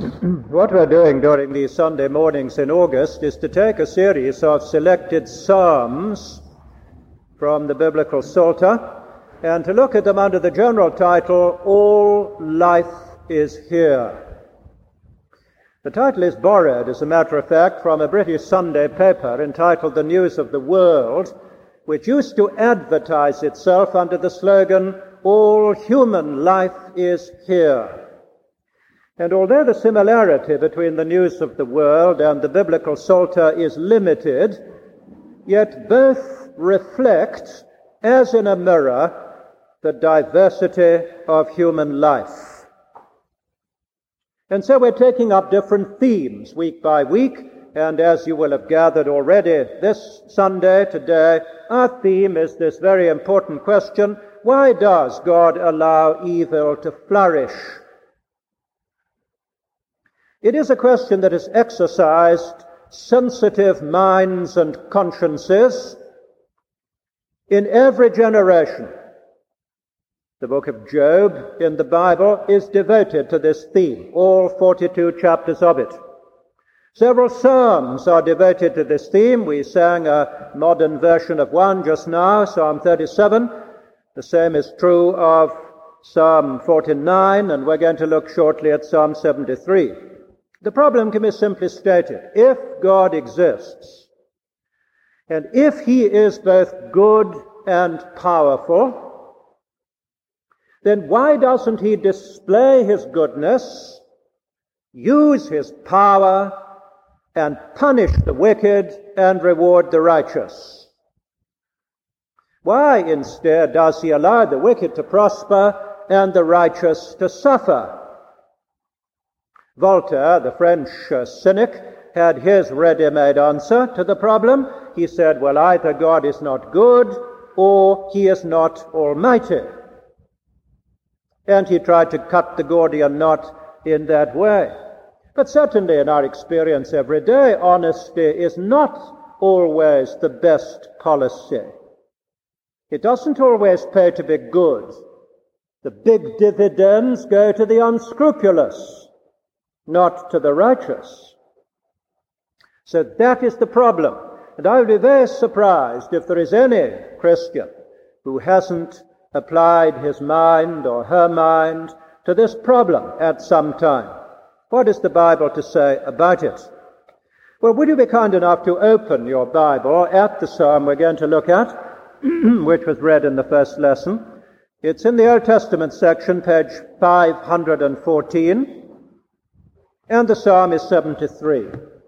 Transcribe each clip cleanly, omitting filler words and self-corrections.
What we're doing during these Sunday mornings in August is to take a series of selected psalms from the biblical Psalter and to look at them under the general title, All Life is Here. The title is borrowed, as a matter of fact, from a British Sunday paper entitled The News of the World, which used to advertise itself under the slogan, All Human Life is Here. And although the similarity between the News of the World and the biblical Psalter is limited, yet both reflect, as in a mirror, the diversity of human life. And so we're taking up different themes week by week, and as you will have gathered already this Sunday, today, our theme is this very important question: why does God allow evil to flourish? It is a question that has exercised sensitive minds and consciences in every generation. The book of Job in the Bible is devoted to this theme, all 42 chapters of it. Several psalms are devoted to this theme. We sang a modern version of one just now, Psalm 37. The same is true of Psalm 49, and we're going to look shortly at Psalm 73. The problem can be simply stated. If God exists, and if He is both good and powerful, then why doesn't He display His goodness, use His power, and punish the wicked and reward the righteous? Why, instead, does He allow the wicked to prosper and the righteous to suffer? Voltaire, the French cynic, had his ready-made answer to the problem. He said, well, either God is not good or He is not almighty. And he tried to cut the Gordian knot in that way. But certainly in our experience every day, honesty is not always the best policy. It doesn't always pay to be good. The big dividends go to the unscrupulous, not to the righteous. So that is the problem. And I would be very surprised if there is any Christian who hasn't applied his mind or her mind to this problem at some time. What is the Bible to say about it? Well, would you be kind enough to open your Bible at the psalm we're going to look at, which was read in the first lesson. It's in the Old Testament section, page 514. And the psalm is 73.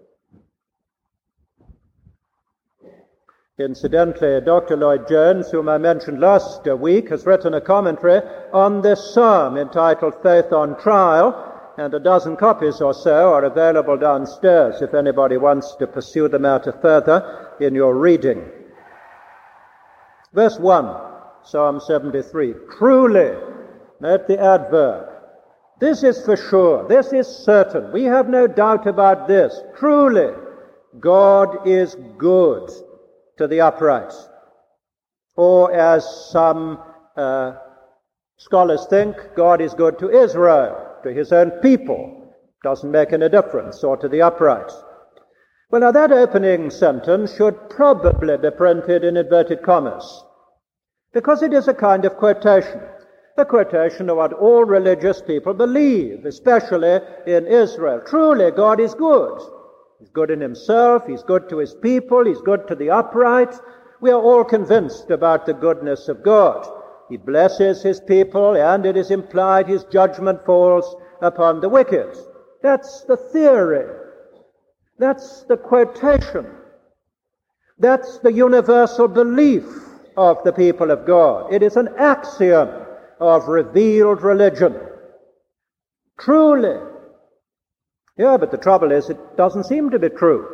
Incidentally, Dr. Lloyd Jones, whom I mentioned last week, has written a commentary on this psalm entitled Faith on Trial, and a dozen copies or so are available downstairs if anybody wants to pursue the matter further in your reading. Verse 1, Psalm 73. Truly, note the adverb. This is for sure. This is certain. We have no doubt about this. Truly, God is good to the upright. Or as some scholars think, God is good to Israel, to His own people. Doesn't make any difference. Or to the upright. Well, now that opening sentence should probably be printed in inverted commas, because it is a kind of quotation. A quotation of what all religious people believe, especially in Israel. Truly, God is good. He's good in Himself, He's good to His people, He's good to the upright. We are all convinced about the goodness of God. He blesses His people, and it is implied His judgment falls upon the wicked. That's the theory. That's the quotation. That's the universal belief of the people of God. It is an axiom of revealed religion. Truly. Yeah, but the trouble is it doesn't seem to be true.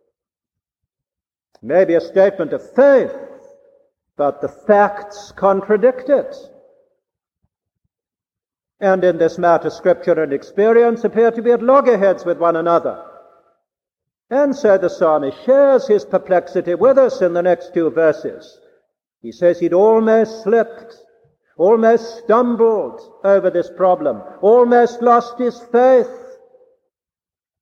Maybe a statement of faith, but the facts contradict it. And in this matter, Scripture and experience appear to be at loggerheads with one another. And so the psalmist shares his perplexity with us in the next two verses. He says he'd almost slipped, almost stumbled over this problem, almost lost his faith.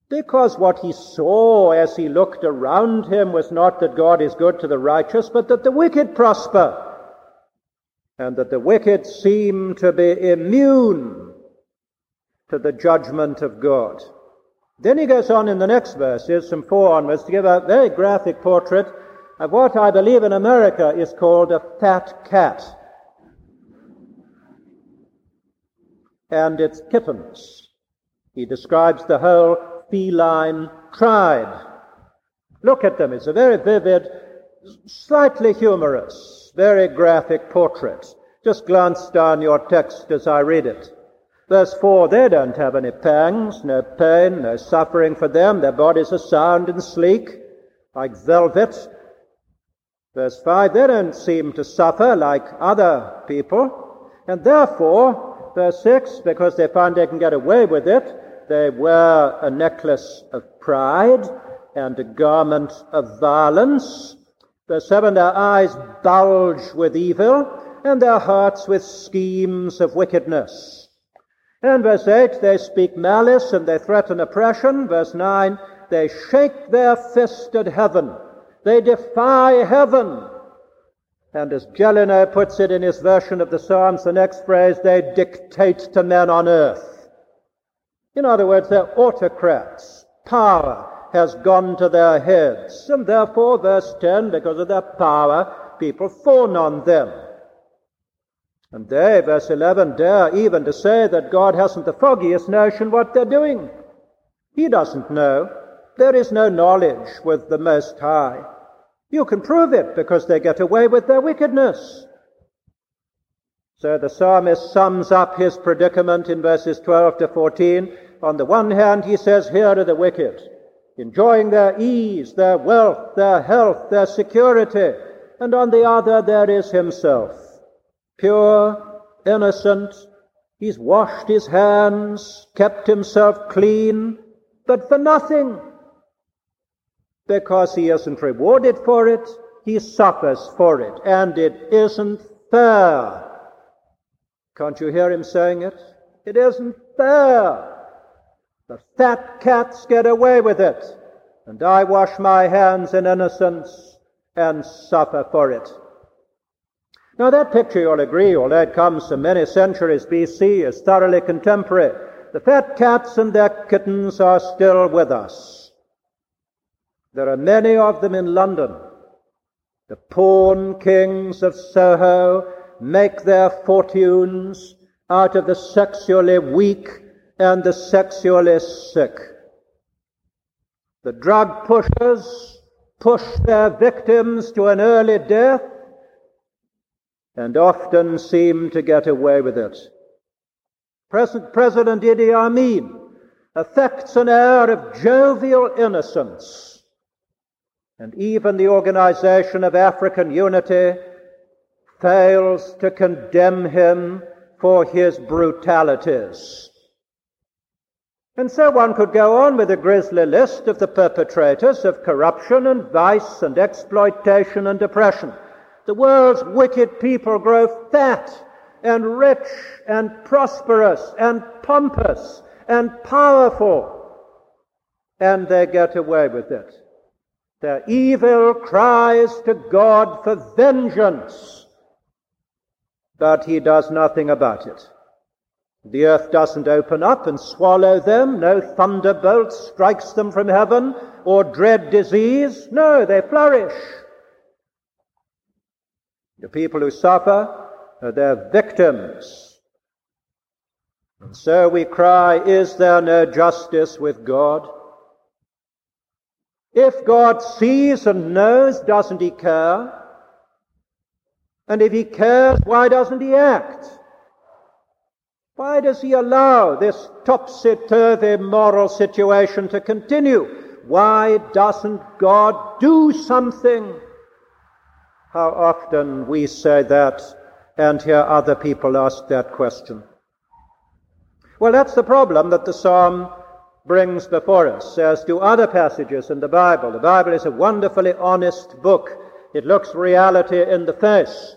Because what he saw as he looked around him was not that God is good to the righteous, but that the wicked prosper, and that the wicked seem to be immune to the judgment of God. Then he goes on in the next verses, from 4 onwards, to give a very graphic portrait of what I believe in America is called a fat cat and its kittens. He describes the whole feline tribe. Look at them. It's a very vivid, slightly humorous, very graphic portrait. Just glance down your text as I read it. Verse 4, they don't have any pangs, no pain, no suffering for them. Their bodies are sound and sleek, like velvet. Verse 5, they don't seem to suffer like other people. And therefore, verse 6, because they find they can get away with it, they wear a necklace of pride and a garment of violence. Verse 7, their eyes bulge with evil, and their hearts with schemes of wickedness. And verse 8, they speak malice and they threaten oppression. Verse 9, they shake their fist at heaven. They defy heaven. And as Gelino puts it in his version of the Psalms, the next phrase, they dictate to men on earth. In other words, they're autocrats. Power has gone to their heads. And therefore, verse 10, because of their power, people fawn on them. And they, verse 11, dare even to say that God hasn't the foggiest notion what they're doing. He doesn't know. There is no knowledge with the Most High. You can prove it because they get away with their wickedness. So the psalmist sums up his predicament in verses 12 to 14. On the one hand, he says, here are the wicked, enjoying their ease, their wealth, their health, their security. And on the other, there is himself. Pure, innocent, he's washed his hands, kept himself clean, but for nothing. Because he isn't rewarded for it, he suffers for it, and it isn't fair. Can't you hear him saying it? It isn't fair. The fat cats get away with it, and I wash my hands in innocence and suffer for it. Now that picture, you'll agree, although it comes from many centuries BC, is thoroughly contemporary. The fat cats and their kittens are still with us. There are many of them in London. The pawn kings of Soho make their fortunes out of the sexually weak and the sexually sick. The drug pushers push their victims to an early death and often seem to get away with it. President Idi Amin affects an air of jovial innocence, and even the Organization of African Unity fails to condemn him for his brutalities. And so one could go on with a grisly list of the perpetrators of corruption and vice and exploitation and oppression. The world's wicked people grow fat and rich and prosperous and pompous and powerful, and they get away with it. Their evil cries to God for vengeance, but he does nothing about it. The earth doesn't open up and swallow them. No thunderbolt strikes them from heaven or dread disease. No, they flourish. The people who suffer are their victims. And so we cry, is there no justice with God? If God sees and knows, doesn't he care? And if he cares, why doesn't he act? Why does he allow this topsy-turvy moral situation to continue? Why doesn't God do something? How often we say that and hear other people ask that question. Well, that's the problem that the psalm brings before us, as do other passages in the Bible. The Bible is a wonderfully honest book. It looks reality in the face.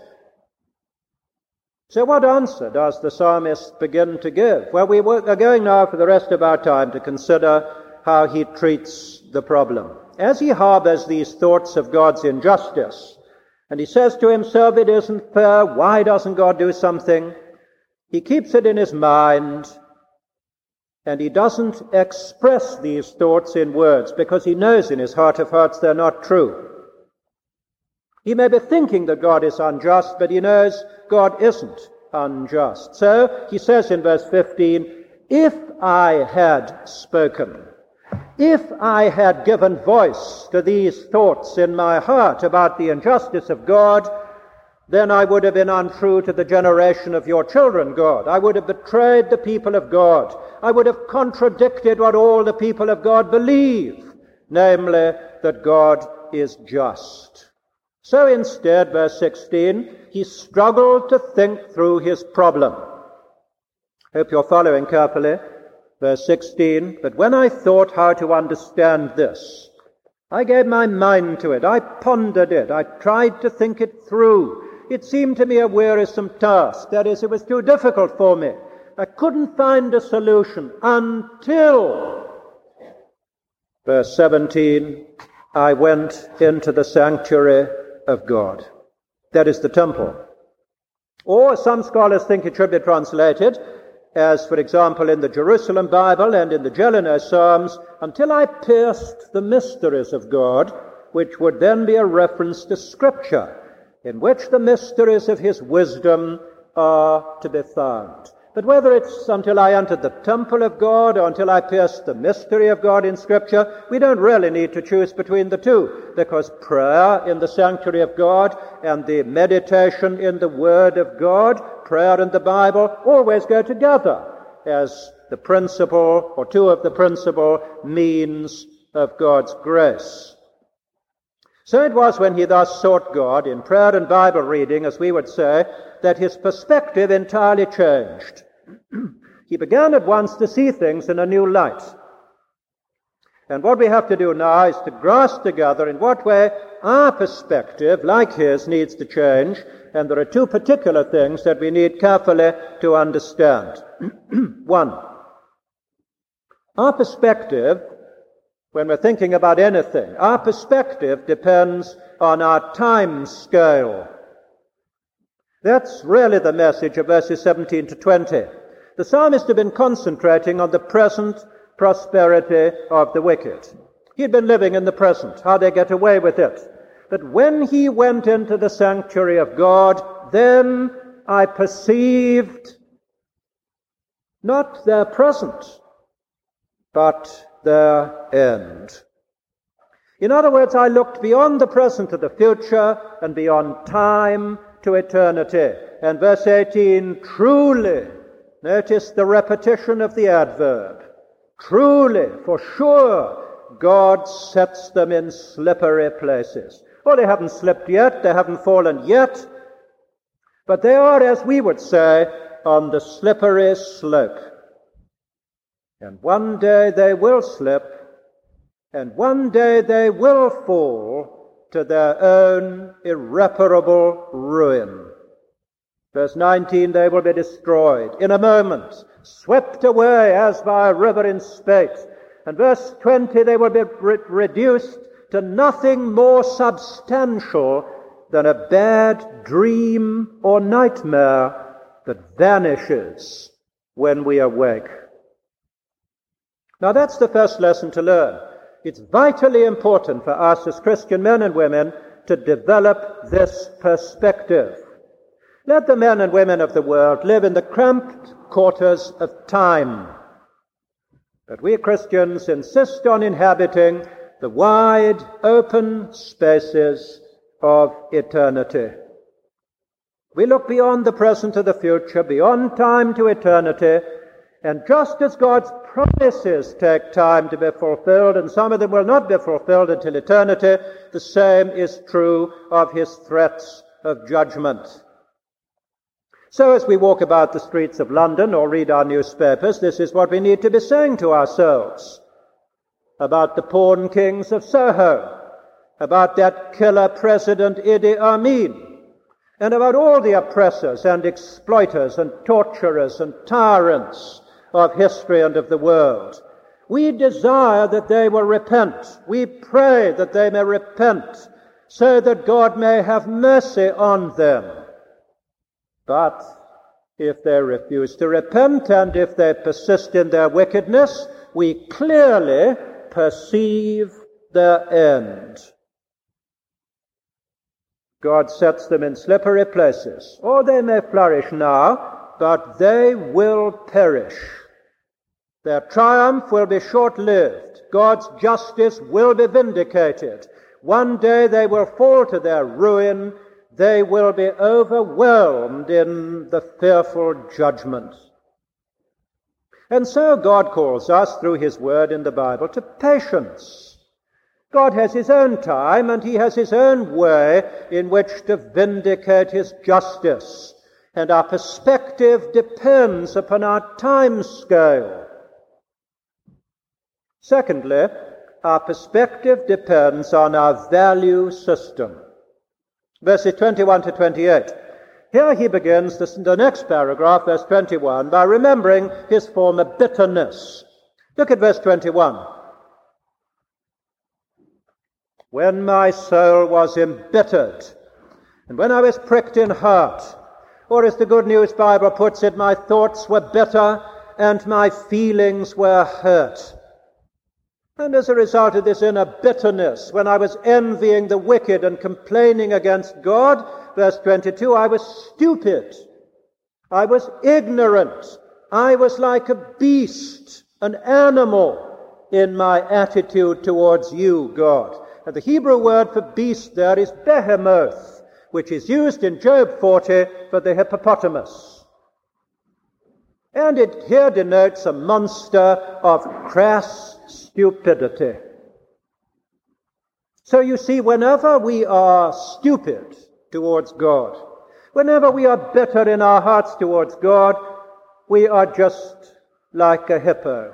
So what answer does the psalmist begin to give? Well, we are going now for the rest of our time to consider how he treats the problem. As he harbors these thoughts of God's injustice, and he says to himself, it isn't fair, why doesn't God do something? He keeps it in his mind, and he doesn't express these thoughts in words, because he knows in his heart of hearts they're not true. He may be thinking that God is unjust, but he knows God isn't unjust. So he says in verse 15, if I had spoken, if I had given voice to these thoughts in my heart about the injustice of God, then I would have been untrue to the generation of your children, God. I would have betrayed the people of God. I would have contradicted what all the people of God believe, namely that God is just. So instead, verse 16, he struggled to think through his problem. Hope you're following carefully. Verse 16, but when I thought how to understand this, I gave my mind to it. I pondered it. I tried to think it through. It seemed to me a wearisome task. That is, it was too difficult for me. I couldn't find a solution until, verse 17, I went into the sanctuary of God. That is the temple. Or some scholars think it should be translated as, for example, in the Jerusalem Bible and in the Jelino Psalms, until I pierced the mysteries of God, which would then be a reference to Scripture, in which the mysteries of his wisdom are to be found. But whether it's until I entered the temple of God or until I pierced the mystery of God in Scripture, we don't really need to choose between the two, because prayer in the sanctuary of God and the meditation in the Word of God, prayer and the Bible, always go together as the principal, or two of the principal means of God's grace. So it was when he thus sought God in prayer and Bible reading, as we would say, that his perspective entirely changed. He began at once to see things in a new light. And what we have to do now is to grasp together in what way our perspective, like his, needs to change. And there are two particular things that we need carefully to understand. One, our perspective, when we're thinking about anything, our perspective depends on our time scale. That's really the message of verses 17 to 20. The psalmist had been concentrating on the present prosperity of the wicked. He'd been living in the present, how they get away with it. But when he went into the sanctuary of God, then I perceived not their present, but their end. In other words, I looked beyond the present to the future and beyond time to eternity. And verse 18, truly, notice the repetition of the adverb. Truly, for sure, God sets them in slippery places. Oh, they haven't slipped yet, they haven't fallen yet, but they are, as we would say, on the slippery slope. And one day they will slip, and one day they will fall to their own irreparable ruin. Verse 19, they will be destroyed in a moment, swept away as by a river in space. And verse 20, they will be reduced to nothing more substantial than a bad dream or nightmare that vanishes when we awake. Now that's the first lesson to learn. It's vitally important for us as Christian men and women to develop this perspective. Let the men and women of the world live in the cramped quarters of time. But we Christians insist on inhabiting the wide, open spaces of eternity. We look beyond the present to the future, beyond time to eternity, and just as God's promises take time to be fulfilled, and some of them will not be fulfilled until eternity, the same is true of his threats of judgment. So as we walk about the streets of London or read our newspapers, this is what we need to be saying to ourselves about the pawn kings of Soho, about that killer president Idi Amin, and about all the oppressors and exploiters and torturers and tyrants of history and of the world. We desire that they will repent. We pray that they may repent, so that God may have mercy on them. But if they refuse to repent, and if they persist in their wickedness, we clearly perceive their end. God sets them in slippery places, or they may flourish now, but they will perish. Their triumph will be short-lived. God's justice will be vindicated. One day they will fall to their ruin. They will be overwhelmed in the fearful judgment. And so God calls us through his word in the Bible to patience. God has his own time and he has his own way in which to vindicate his justice. And our perspective depends upon our time scale. Secondly, our perspective depends on our value system. Verses 21 to 28. Here he begins the next paragraph, verse 21, by remembering his former bitterness. Look at verse 21. When my soul was embittered, and when I was pricked in heart, or as the Good News Bible puts it, my thoughts were bitter and my feelings were hurt. And as a result of this inner bitterness, when I was envying the wicked and complaining against God, verse 22, I was stupid. I was ignorant. I was like a beast, an animal, in my attitude towards you, God. And the Hebrew word for beast there is behemoth, which is used in Job 40 for the hippopotamus. And it here denotes a monster of crass stupidity. So you see, whenever we are stupid towards God, whenever we are bitter in our hearts towards God, we are just like a hippo,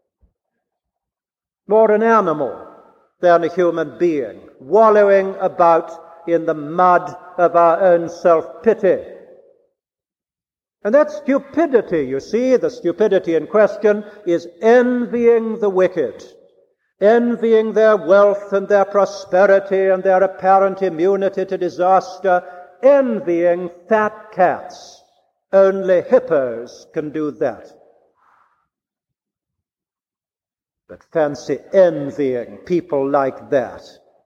more an animal than a human being, wallowing about in the mud of our own self-pity. And that stupidity, you see, the stupidity in question, is envying the wicked, envying their wealth and their prosperity and their apparent immunity to disaster, envying fat cats. Only hippos can do that. But fancy envying people like that.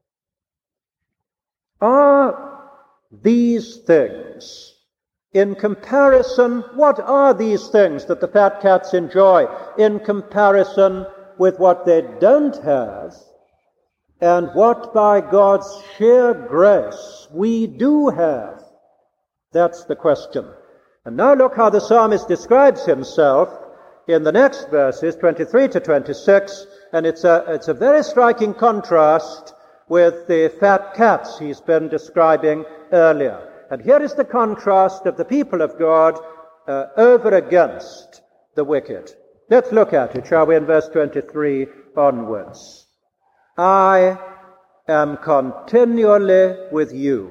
Are these things, in comparison, what are these things that the fat cats enjoy in comparison with what they don't have and what by God's sheer grace we do have? That's the question. And now look how the psalmist describes himself in the next verses, 23 to 26, and it's a very striking contrast with the fat cats he's been describing earlier. And here is the contrast of the people of God over against the wicked. Let's look at it, shall we, in verse 23 onwards. I am continually with you.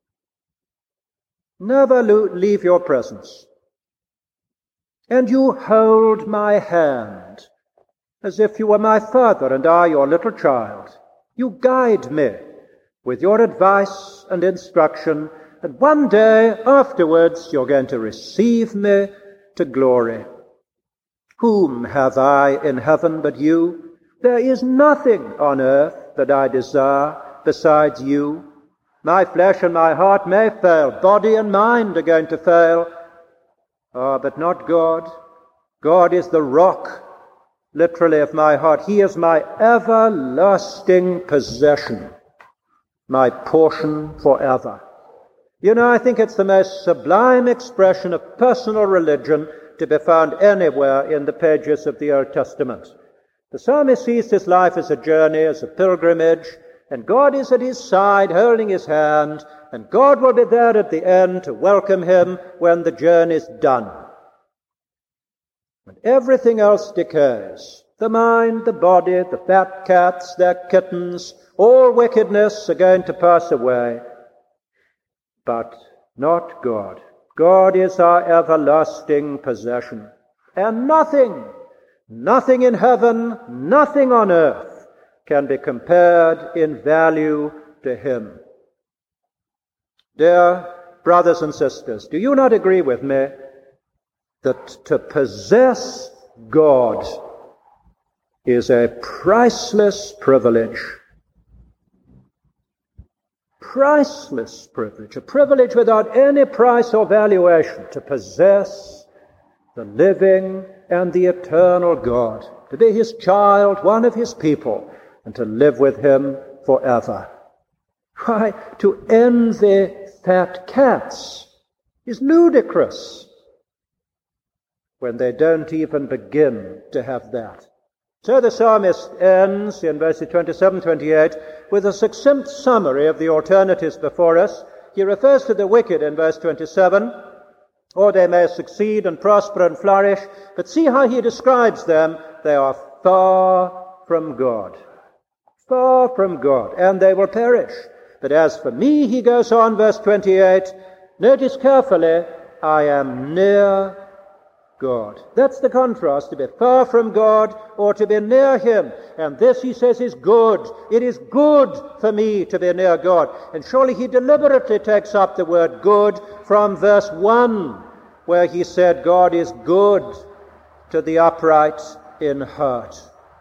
Never leave your presence. And you hold my hand as if you were my father and I your little child. You guide me with your advice and instruction, and one day afterwards you're going to receive me to glory. Whom have I in heaven but you? There is nothing on earth that I desire besides you. My flesh and my heart may fail, body and mind are going to fail. But not God. God is the rock, literally, of my heart. He is my everlasting possession, my portion forever. You know, I think it's the most sublime expression of personal religion to be found anywhere in the pages of the Old Testament. The psalmist sees his life as a journey, as a pilgrimage, and God is at his side, holding his hand, and God will be there at the end to welcome him when the journey's done. And everything else decays. The mind, the body, the fat cats, their kittens, all wickedness are going to pass away. But not God. God is our everlasting possession. And nothing Nothing in heaven, nothing on earth can be compared in value to him. Dear brothers and sisters, do you not agree with me that to possess God is a priceless privilege? Priceless privilege, a privilege without any price or valuation, to possess the living and the eternal God, to be his child, one of his people, and to live with him forever. Why, to envy fat cats is ludicrous when they don't even begin to have that. So the psalmist ends in verses 27-28 with a succinct summary of the alternatives before us. He refers to the wicked in verse 27, or they may succeed and prosper and flourish, but see how he describes them. They are far from God. Far from God, and they will perish. But as for me, he goes on, verse 28, notice carefully, I am near God. That's the contrast, to be far from God or to be near him. And this, he says, is good. It is good for me to be near God. And surely he deliberately takes up the word good from verse 1, where he said, God is good to the upright in heart.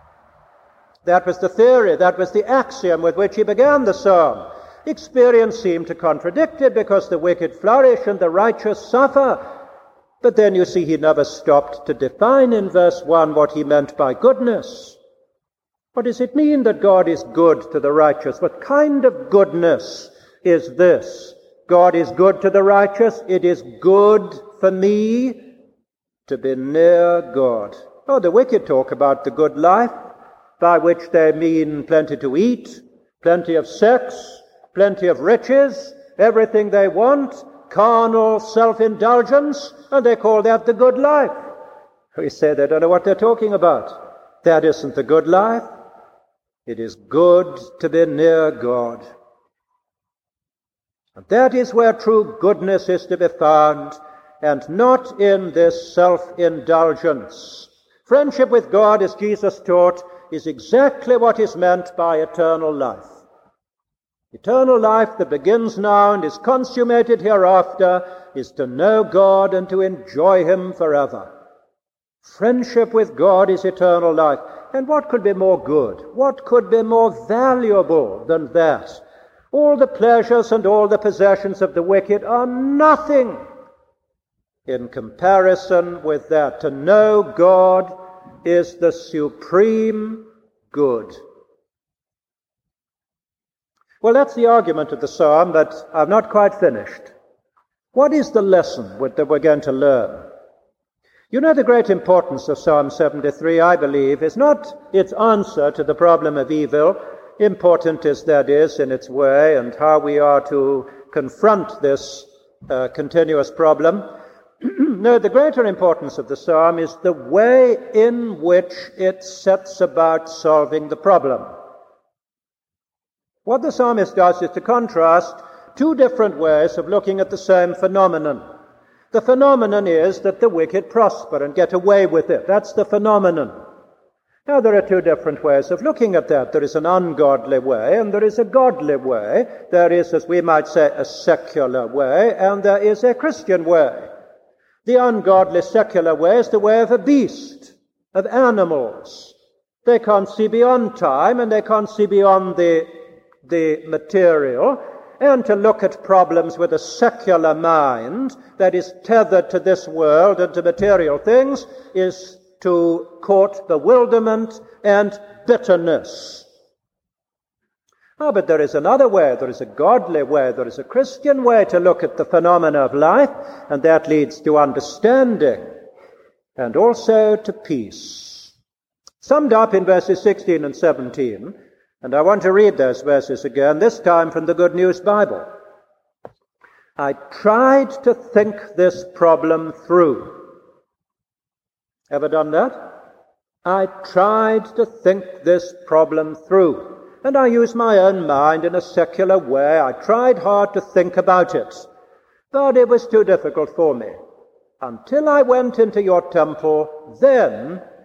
That was the theory, that was the axiom with which he began the psalm. Experience seemed to contradict it, because the wicked flourish and the righteous suffer. But then you see he never stopped to define in verse 1 what he meant by goodness. What does it mean that God is good to the righteous? What kind of goodness is this? God is good to the righteous. It is good for me to be near God. Oh, the wicked talk about the good life, by which they mean plenty to eat, plenty of sex, plenty of riches, everything they want, carnal self-indulgence, and they call that the good life. We say they don't know what they're talking about. That isn't the good life. It is good to be near God. And that is where true goodness is to be found, and not in this self-indulgence. Friendship with God, as Jesus taught, is exactly what is meant by eternal life. Eternal life that begins now and is consummated hereafter is to know God and to enjoy him forever. Friendship with God is eternal life. And what could be more good? What could be more valuable than that? All the pleasures and all the possessions of the wicked are nothing in comparison with that. To know God is the supreme good. Well, that's the argument of the psalm, but I've not quite finished. What is the lesson that we're going to learn? You know, the great importance of Psalm 73, I believe, is not its answer to the problem of evil, important as that is in its way, and how we are to confront this continuous problem. No, the greater importance of the psalm is the way in which it sets about solving the problem. What the psalmist does is to contrast two different ways of looking at the same phenomenon. The phenomenon is that the wicked prosper and get away with it. That's the phenomenon. Now, there are two different ways of looking at that. There is an ungodly way and there is a godly way. There is, as we might say, a secular way, and there is a Christian way. The ungodly secular way is the way of a beast, of animals. They can't see beyond time and they can't see beyond the material, and to look at problems with a secular mind that is tethered to this world and to material things is to court bewilderment and bitterness. Oh, but there is another way. There is a godly way. There is a Christian way to look at the phenomena of life, and that leads to understanding and also to peace. Summed up in verses 16 and 17, and I want to read those verses again, this time from the Good News Bible. I tried to think this problem through. Ever done that? I tried to think this problem through. And I used my own mind in a secular way. I tried hard to think about it. But it was too difficult for me. Until I went into your temple, then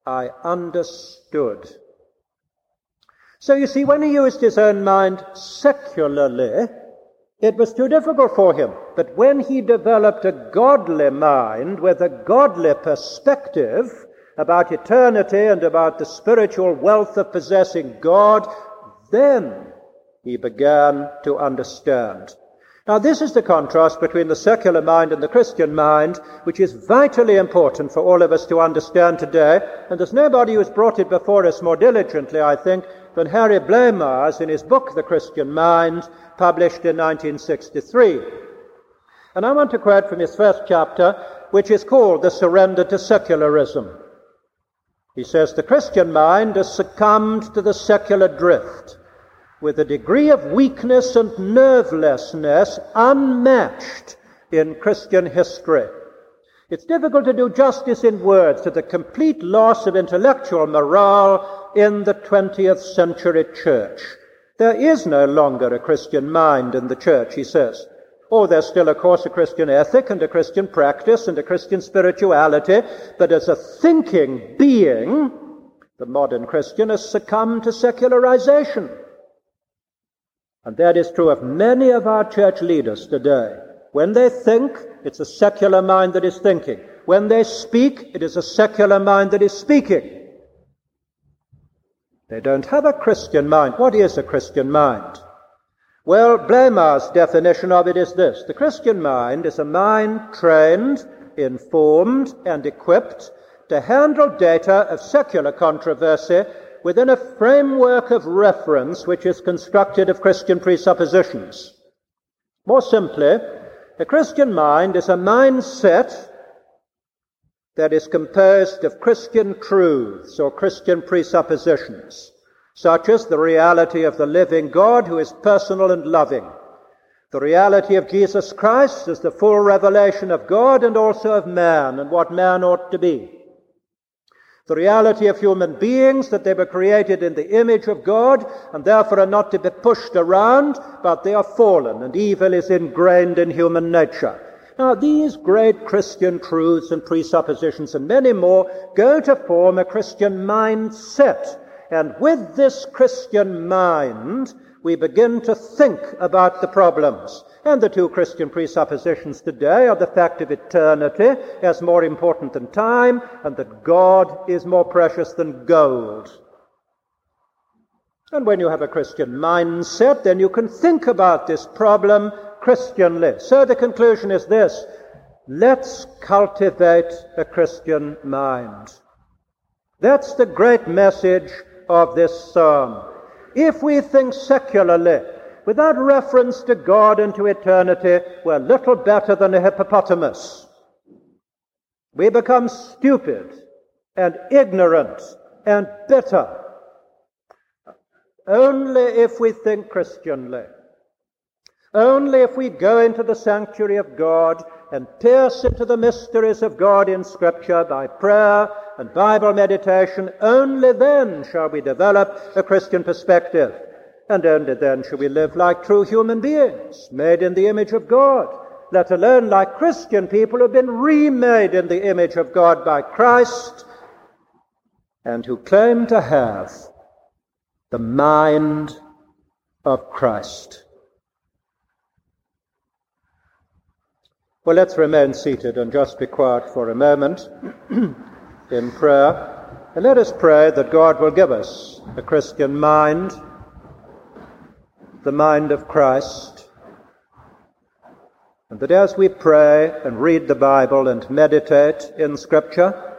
I understood. So you see, when he used his own mind secularly, it was too difficult for him. But when he developed a godly mind with a godly perspective about eternity and about the spiritual wealth of possessing God, then he began to understand. Now, this is the contrast between the secular mind and the Christian mind, which is vitally important for all of us to understand today, and there's nobody who's brought it before us more diligently, I think, than Harry Blamires in his book, The Christian Mind, published in 1963. And I want to quote from his first chapter, which is called The Surrender to Secularism. He says, "The Christian mind has succumbed to the secular drift with a degree of weakness and nervelessness unmatched in Christian history. It's difficult to do justice in words to the complete loss of intellectual morale in the 20th century church. There is no longer a Christian mind in the church," he says. Oh, there's still, of course, a Christian ethic and a Christian practice and a Christian spirituality, but as a thinking being, the modern Christian has succumbed to secularization. And that is true of many of our church leaders today. When they think, it's a secular mind that is thinking. When they speak, it is a secular mind that is speaking. They don't have a Christian mind. What is a Christian mind? Well, Blamires' definition of it is this: the Christian mind is a mind trained, informed, and equipped to handle data of secular controversy within a framework of reference which is constructed of Christian presuppositions. More simply, a Christian mind is a mindset that is composed of Christian truths or Christian presuppositions, such as the reality of the living God who is personal and loving, the reality of Jesus Christ as the full revelation of God and also of man and what man ought to be, the reality of human beings, that they were created in the image of God and therefore are not to be pushed around, but they are fallen and evil is ingrained in human nature. Now, these great Christian truths and presuppositions and many more go to form a Christian mindset. And with this Christian mind, we begin to think about the problems. And the two Christian presuppositions today are the fact of eternity as more important than time, and that God is more precious than gold. And when you have a Christian mindset, then you can think about this problem Christianly. So the conclusion is this: let's cultivate a Christian mind. That's the great message of this psalm. If we think secularly, without reference to God and to eternity, we're little better than a hippopotamus. We become stupid and ignorant and bitter. Only if we think Christianly, only if we go into the sanctuary of God and pierce into the mysteries of God in Scripture by prayer and Bible meditation, only then shall we develop a Christian perspective. And only then shall we live like true human beings, made in the image of God, let alone like Christian people who have been remade in the image of God by Christ and who claim to have the mind of Christ. Well, let's remain seated and just be quiet for a moment in prayer. And let us pray that God will give us a Christian mind, the mind of Christ, and that as we pray and read the Bible and meditate in Scripture,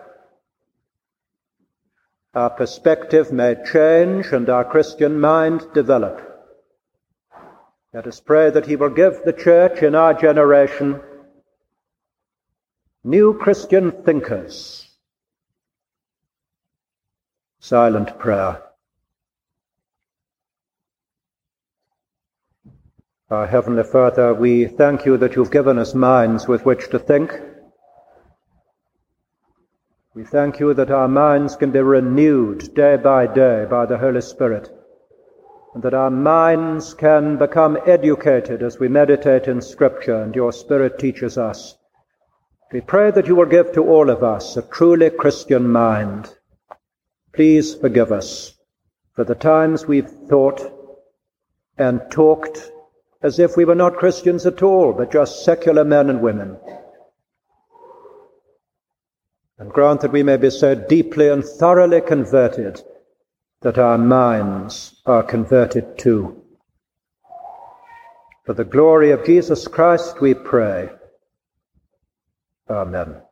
our perspective may change and our Christian mind develop. Let us pray that He will give the church in our generation new Christian thinkers. Silent prayer. Our Heavenly Father, we thank You that You've given us minds with which to think. We thank You that our minds can be renewed day by day by the Holy Spirit, and that our minds can become educated as we meditate in Scripture and Your Spirit teaches us. We pray that You will give to all of us a truly Christian mind. Please forgive us for the times we've thought and talked as if we were not Christians at all, but just secular men and women. And grant that we may be so deeply and thoroughly converted that our minds are converted too. For the glory of Jesus Christ we pray. Amen.